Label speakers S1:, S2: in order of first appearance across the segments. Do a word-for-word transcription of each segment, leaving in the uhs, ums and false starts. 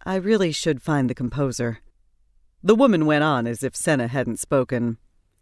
S1: I really should find the composer." The woman went on as if Senna hadn't spoken.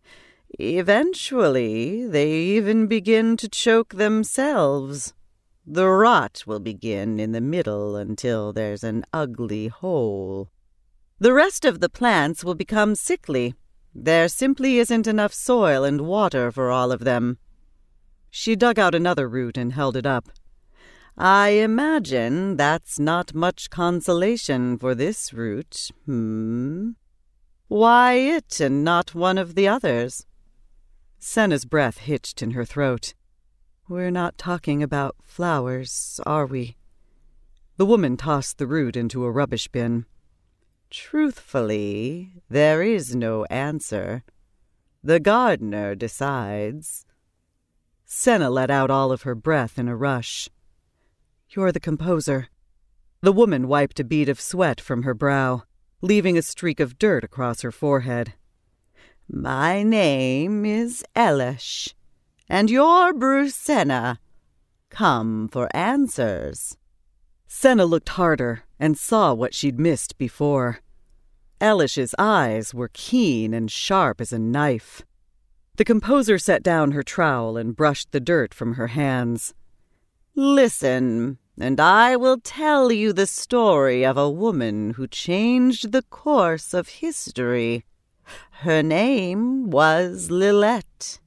S1: "Eventually, they even begin to choke themselves. The rot will begin in the middle until there's an ugly hole. The rest of the plants will become sickly. There simply isn't enough soil and water for all of them." She dug out another root and held it up. "I imagine that's not much consolation for this root, hmm? Why it and not one of the others?" Senna's breath hitched in her throat. "We're not talking about flowers, are we?" The woman tossed the root into a rubbish bin. "Truthfully, there is no answer. The gardener decides." Senna let out all of her breath in a rush. "You're the composer." The woman wiped a bead of sweat from her brow, leaving a streak of dirt across her forehead. "My name is Elish, and you're Bruce Senna. Come for answers." Senna looked harder and saw what she'd missed before. Elish's eyes were keen and sharp as a knife. The composer set down her trowel and brushed the dirt from her hands. "Listen, and I will tell you the story of a woman who changed the course of history. Her name was Lilette."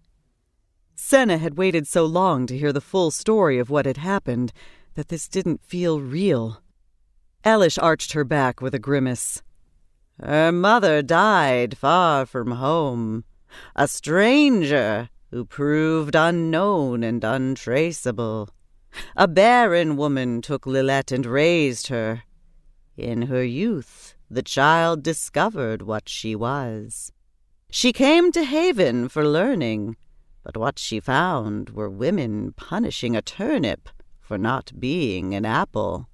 S1: Senna had waited so long to hear the full story of what had happened that this didn't feel real. Elish arched her back with a grimace. "Her mother died far from home, a stranger who proved unknown and untraceable. A barren woman took Lilette and raised her. In her youth, the child discovered what she was. She came to Haven for learning, but what she found were women punishing a turnip for not being an apple."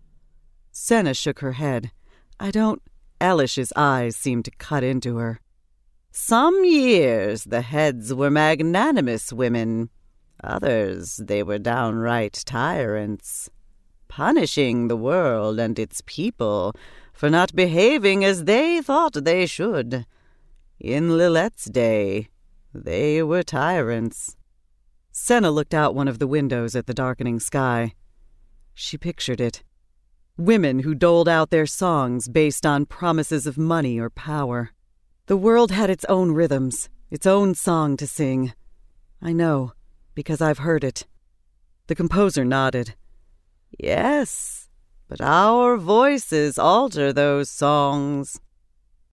S1: Senna shook her head. "I don't—" Elish's eyes seemed to cut into her. "Some years the heads were magnanimous women. Others they were downright tyrants, punishing the world and its people for not behaving as they thought they should. In Lilette's day, they were tyrants." Senna looked out one of the windows at the darkening sky. She pictured it. Women who doled out their songs based on promises of money or power. The world had its own rhythms, its own song to sing. "I know, because I've heard it." The composer nodded. "Yes, but our voices alter those songs.